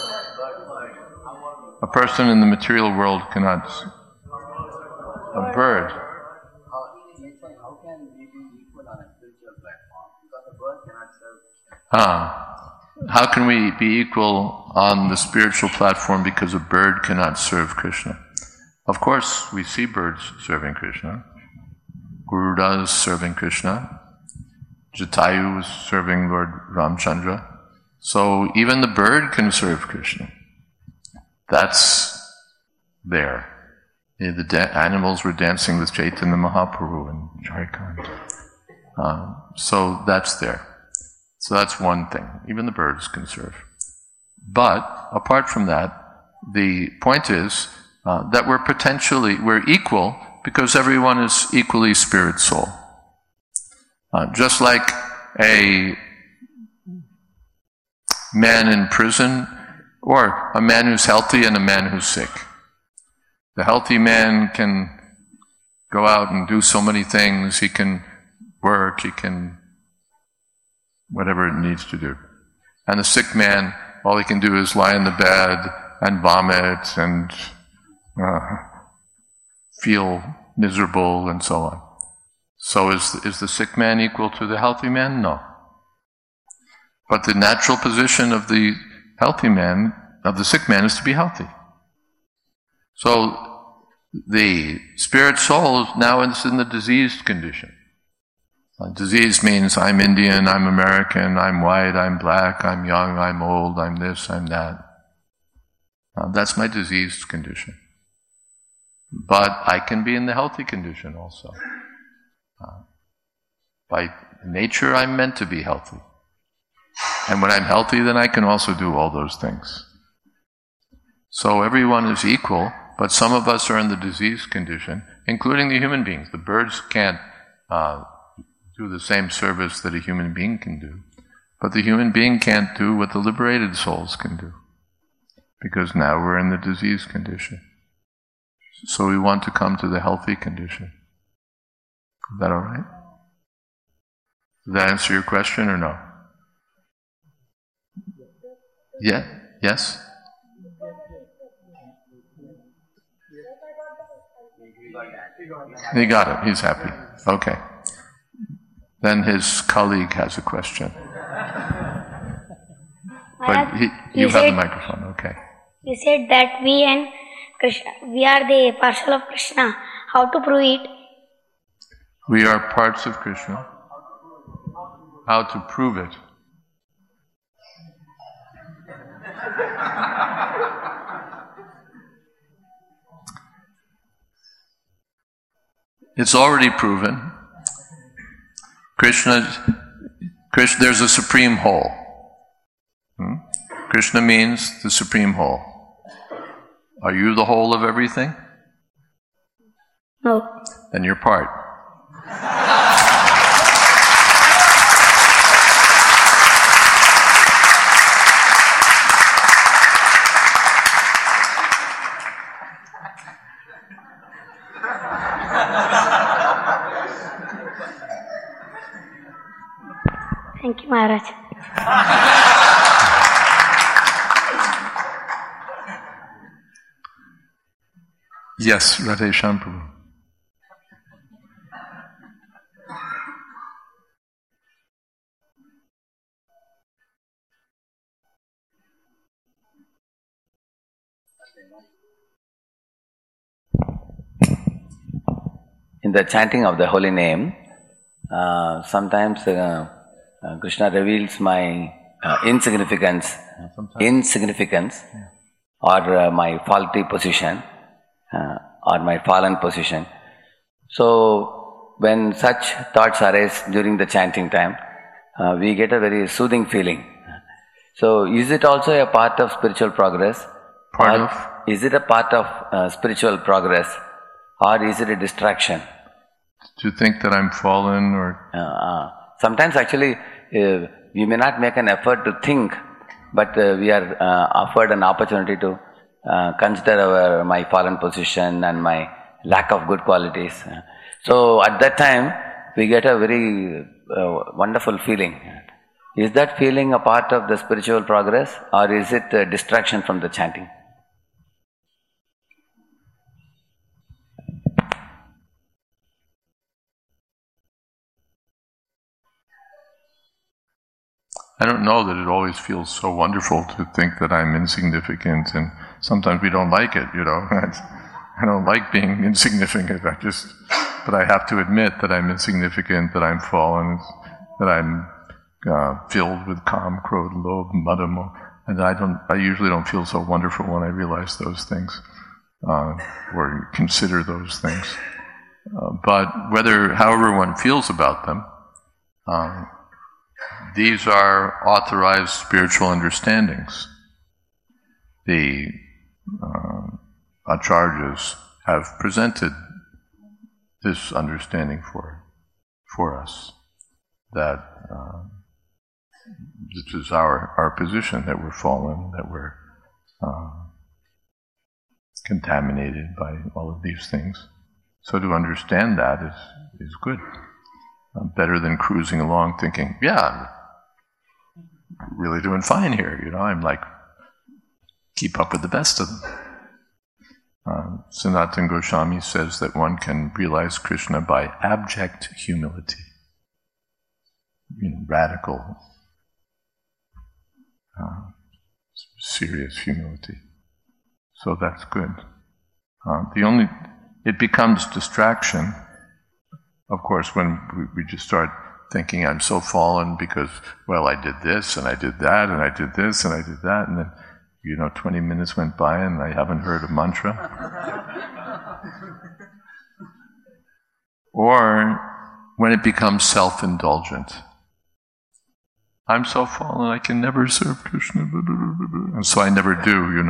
A person in the material world cannot. A bird. How can we be equal on a spiritual platform? Because a bird cannot serve. How can we be equal on the spiritual platform because a bird cannot serve Krishna? Of course, we see birds serving Krishna. Garuda is serving Krishna. Jatayu is serving Lord Ramchandra. So even the bird can serve Krishna. That's there. The animals were dancing with Chaitanya Mahaprabhu in Jharkhand. So that's there. So that's one thing. Even the birds can serve. But apart from that, the point is that we're equal because everyone is equally spirit soul. Just like a man in prison, or a man who's healthy and a man who's sick. The healthy man can go out and do so many things. He can work, he can whatever it needs to do. And the sick man, all he can do is lie in the bed and vomit and feel miserable and so on. So is the sick man equal to the healthy man? No. But the natural position of the healthy man, of the sick man, is to be healthy. So the spirit soul now is in the diseased condition. Disease means I'm Indian, I'm American, I'm white, I'm black, I'm young, I'm old, I'm this, I'm that. That's my diseased condition. But I can be in the healthy condition also. By nature, I'm meant to be healthy. And when I'm healthy, then I can also do all those things. So everyone is equal, but some of us are in the diseased condition, including the human beings. The birds can't do the same service that a human being can do. But the human being can't do what the liberated souls can do. Because now we're in the diseased condition. So we want to come to the healthy condition. Is that all right? Does that answer your question or no? Yeah? Yes? He got it. He's happy. Okay. Then his colleague has a question. But you have the microphone. Okay. You said that we and Krishna, we are the parcel of Krishna. How to prove it? We are parts of Krishna. How to prove it? It's already proven. There's a supreme whole. Krishna means the supreme whole. Are you the whole of everything? No. Then you're part. Thank you, Maharaj. Yes, Radhe Shyam Prabhu. In the chanting of the holy name, sometimes Krishna reveals my insignificance, or my faulty position, or my fallen position. So, when such thoughts arise during the chanting time, we get a very soothing feeling. So, is it also a part of spiritual progress? Is it a part of spiritual progress, or is it a distraction? Do you think that I'm fallen, or? Sometimes actually, we may not make an effort to think, but we are offered an opportunity to consider my fallen position and my lack of good qualities. So at that time, we get a very wonderful feeling. Is that feeling a part of the spiritual progress, or is it a distraction from the chanting? I don't know that it always feels so wonderful to think that I'm insignificant, and sometimes we don't like it, I don't like being insignificant. But I have to admit that I'm insignificant, that I'm fallen, that I'm filled with Kam, Krodha, Lobha, Mada, Moha, and I usually don't feel so wonderful when I realize those things, or consider those things. But however one feels about them, these are authorized spiritual understandings. The acharyas have presented this understanding for us, that this is our position, that we're fallen, that we're contaminated by all of these things. So to understand that is good. Better than cruising along thinking, yeah, I'm really doing fine here, I'm like, keep up with the best of them. Sanatana Goswami says that one can realize Krishna by abject humility, radical, serious humility. So that's good. It becomes distraction, of course, when we just start thinking I'm so fallen because, well, I did this and I did that and I did this and I did that, and then 20 minutes went by and I haven't heard a mantra. Or when it becomes self-indulgent. I'm so fallen, I can never serve Krishna, and so I never do,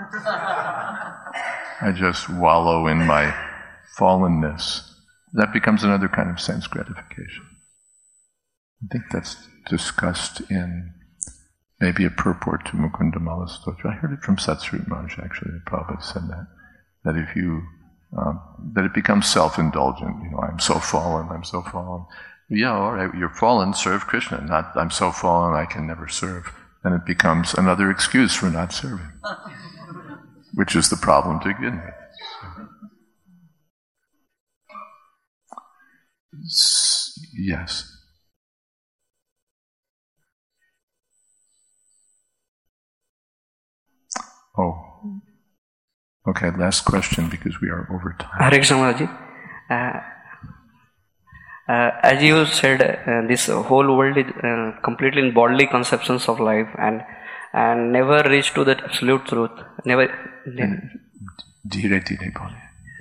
I just wallow in my fallenness. That becomes another kind of sense gratification. I think that's discussed in maybe a purport to Mukundamala Stotra. I heard it from Satsvarupa Maharaj, actually. Prabhupada said that if you, that it becomes self-indulgent. I'm so fallen, I'm so fallen. Yeah, all right, you're fallen, serve Krishna. Not, I'm so fallen, I can never serve. Then it becomes another excuse for not serving, which is the problem to begin with. Yes. Oh. Okay, last question because we are over time. Hare Krishna Maharaj. As you said, this whole world is completely in bodily conceptions of life and never reach to that absolute truth. Never. Dhire bole.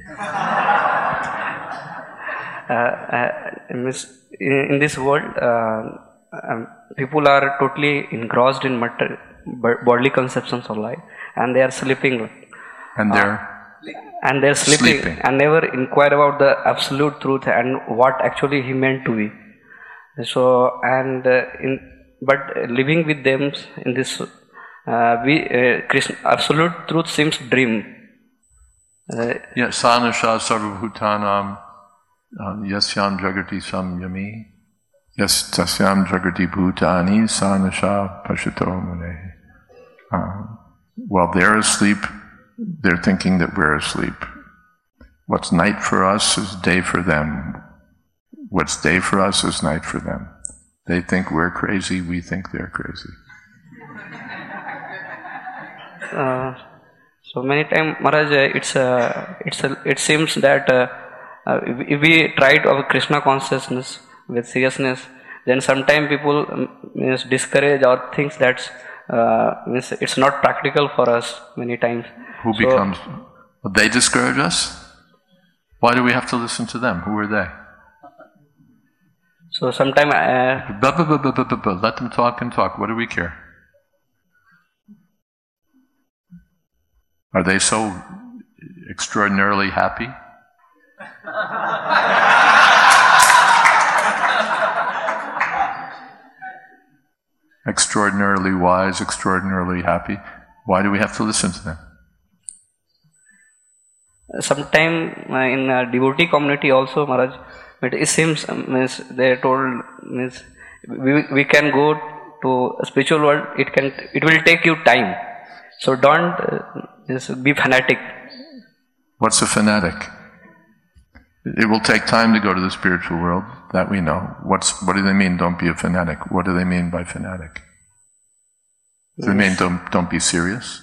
In this world, people are totally engrossed in bodily conceptions of life, and they are sleeping. And they're sleeping and never inquire about the absolute truth and what actually he meant to be. So, but living with them in this, Krishna, absolute truth seems dream. Sanasha sarvabhutanam yasyam jagati samyami yastasyam jagati bhutani sanasha pashato mune. While they're asleep, they're thinking that we're asleep. What's night for us is day for them. What's day for us is night for them. They think we're crazy, we think they're crazy. So many times, Maharaj, it seems that if we try to have Krishna consciousness with seriousness, then sometimes people discourage or think that it's not practical for us many times. Who becomes? They discourage us? Why do we have to listen to them? Who are they? So sometimes let them talk and talk. What do we care? Are they so extraordinarily happy? Extraordinarily wise, extraordinarily happy. Why do we have to listen to them? Sometimes in a devotee community also, Maharaj, but it seems they told we can go to a spiritual world. It will take you time. So don't be fanatic. What's a fanatic? It will take time to go to the spiritual world. That we know. What do they mean? Don't be a fanatic. What do they mean by fanatic? Does it mean don't be serious?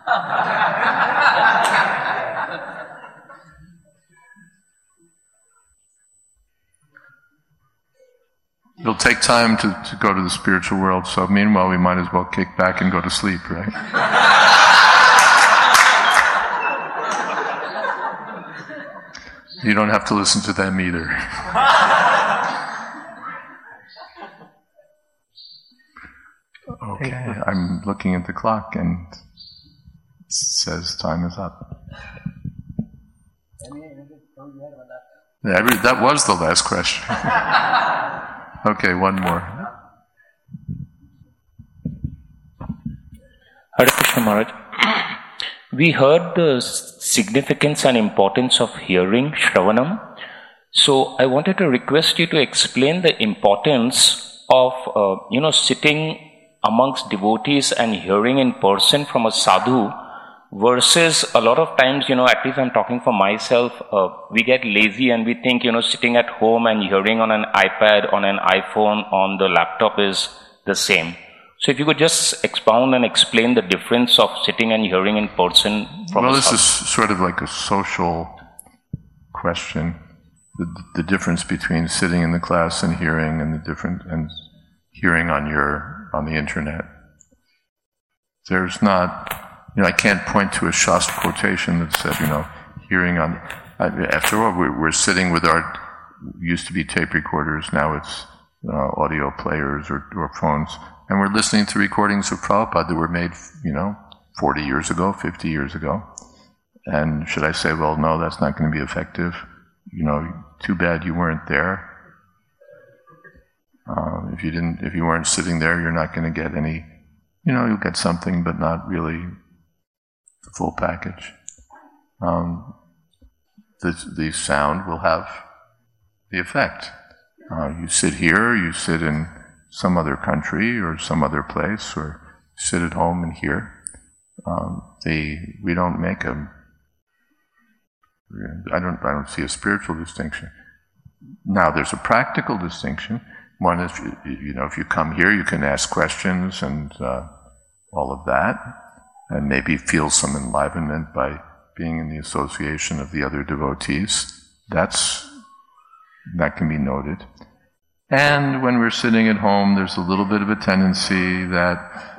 It'll take time to go to the spiritual world, so meanwhile we might as well kick back and go to sleep, right? You don't have to listen to them either. Okay, I'm looking at the clock and it says time is up. That was the last question. Okay, one more. Hare Krishna Maharaj. We heard the significance and importance of hearing, Shravanam. So I wanted to request you to explain the importance of, sitting amongst devotees and hearing in person from a sadhu versus a lot of times, at least I'm talking for myself, we get lazy and we think, sitting at home and hearing on an iPad, on an iPhone, on the laptop is the same. So if you could just expound and explain the difference of sitting and hearing in person from Well, this is sort of like a social question. The difference between sitting in the class and hearing and hearing on the internet. There's not, I can't point to a Shastra quotation that said, hearing on, after all, we're sitting with used to be tape recorders, now it's audio players or phones, and we're listening to recordings of Prabhupada that were made, 40 years ago, 50 years ago. And should I say, well, no, that's not going to be effective? Too bad you weren't there. If you weren't sitting there, you're not going to get any, you'll get something, but not really the full package. The sound will have the effect. You sit here, you sit in some other country or some other place, or sit at home and hear. We don't make I don't see a spiritual distinction. Now, there's a practical distinction. One is, if you come here, you can ask questions and all of that, and maybe feel some enlivenment by being in the association of the other devotees. That can be noted. And when we're sitting at home, there's a little bit of a tendency that,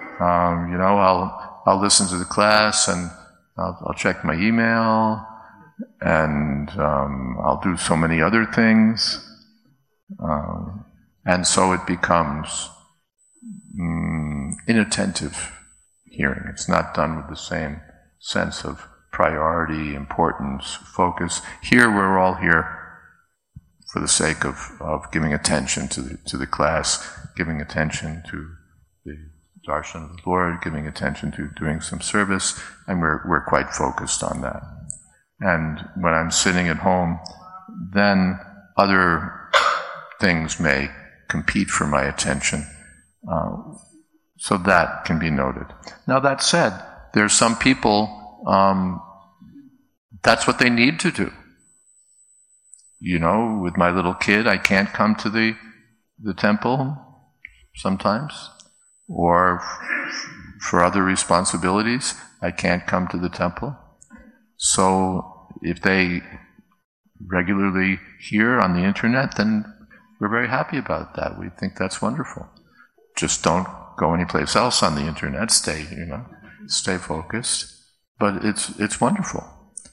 I'll listen to the class and I'll check my email and I'll do so many other things. And so it becomes inattentive hearing. It's not done with the same sense of priority, importance, focus. Here, we're all here for the sake of giving attention to the class, giving attention to the darshan of the Lord, giving attention to doing some service, and we're quite focused on that. And when I'm sitting at home, then other things may compete for my attention. So that can be noted. Now, that said, there's some people, that's what they need to do. With my little kid, I can't come to the temple sometimes, or for other responsibilities, I can't come to the temple. So if they regularly hear on the internet, then we're very happy about that. We think that's wonderful. Just don't go anyplace else on the internet. Stay focused. But it's wonderful.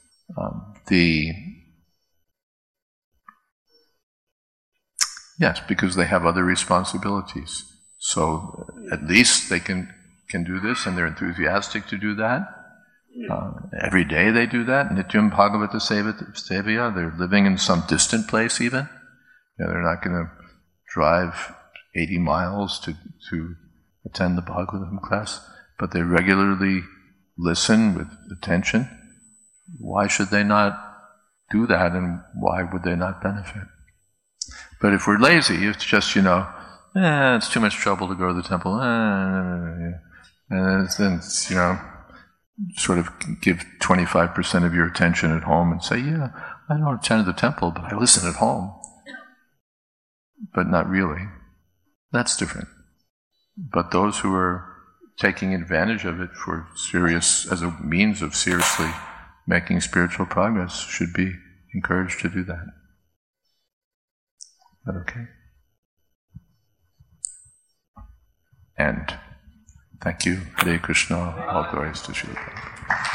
Yes, because they have other responsibilities. So at least they can do this, and they're enthusiastic to do that. Every day they do that. Nityam Bhagavata Sevaya. They're living in some distant place even. They're not going to drive 80 miles to attend the Bhagavatam class, but they regularly listen with attention. Why should they not do that, and why would they not benefit? But if we're lazy, it's just, it's too much trouble to go to the temple, and then, sort of give 25% of your attention at home and say, yeah, I don't attend the temple, but I listen at home. But not really. That's different. But those who are taking advantage of it for as a means of seriously making spiritual progress should be encouraged to do that. Is that okay? And thank you. Hare Krishna. All glories to Srila Prabhupada.